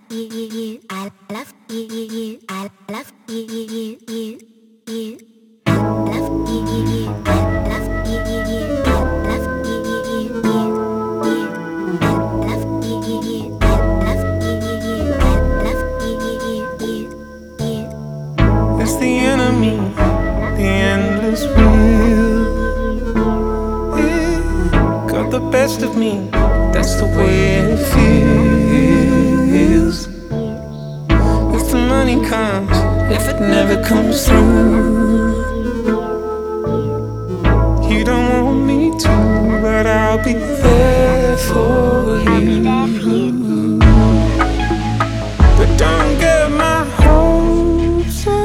It's the enemy, the endless wheel. It got the best of me, that's the way it feels. If the money comes, if it never comes through, you don't want me to, but I'll be there for you. But don't get my hopes up.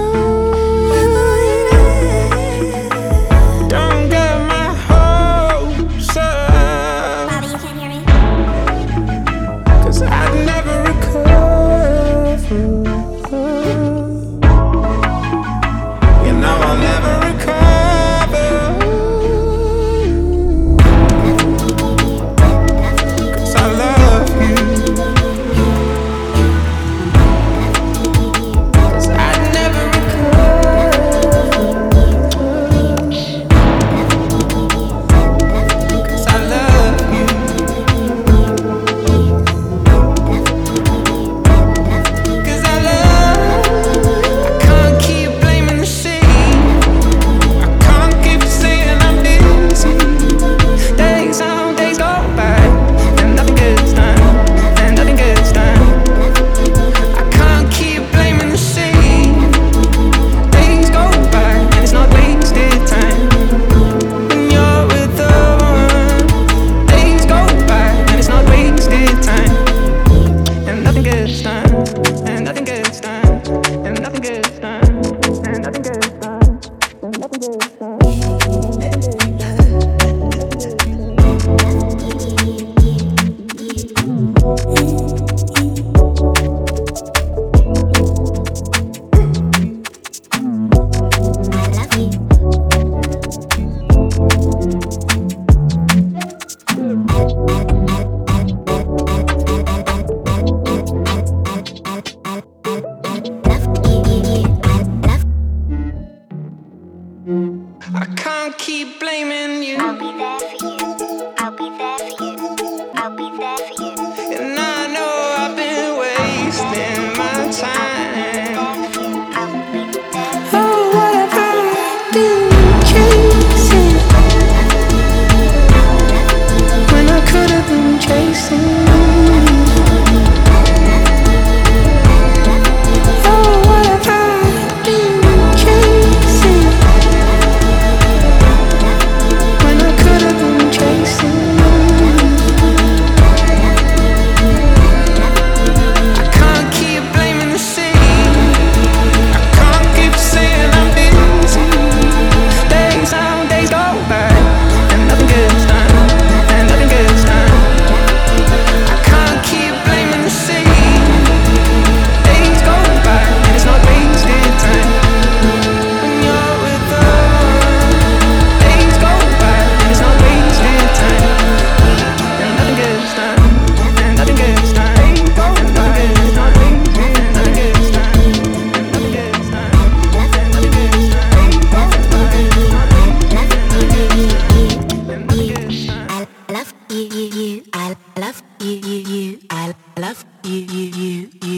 Don't get my hopes up. Bobby, you can't hear me? 'Cause I'd never recover. You know I'll never recover. 'Cause I love you. 'Cause I'd never recover. 'Cause I love you. 'Cause I love. I can't keep blaming the shade. I can't keep saying I'm busy. Days go by and nothing gets done, and nothing gets done. I can't keep blaming the shade. Days go by and it's not wasted time. When you're with the one, days go by and it's not wasted time. And nothing gets done, and nothing gets done, and nothing gets done, and nothing gets done, and nothing gets done. I can't keep blaming you, I'll be there for you. I'll be there for you. I'll be there for you. and I know I've been wasting my time. Oh, what have I been chasing when I could have been chasing? Oh, what have I been chasing when I could have been chasing? I can't keep blaming the shade. I can't keep saying I'm busy. Days go by and nothing gets done, and nothing gets done. I can't keep blaming the shade. Days go by and it's not wasted time. When you're with the one, days go by and it's not wasted time. And nothing gets done, and nothing gets done, and nothing gets done, and nothing gets done, and nothing gets done, and nothing gets done, and nothing gets done, and nothing gets done. I love you, I love you, I love you, you.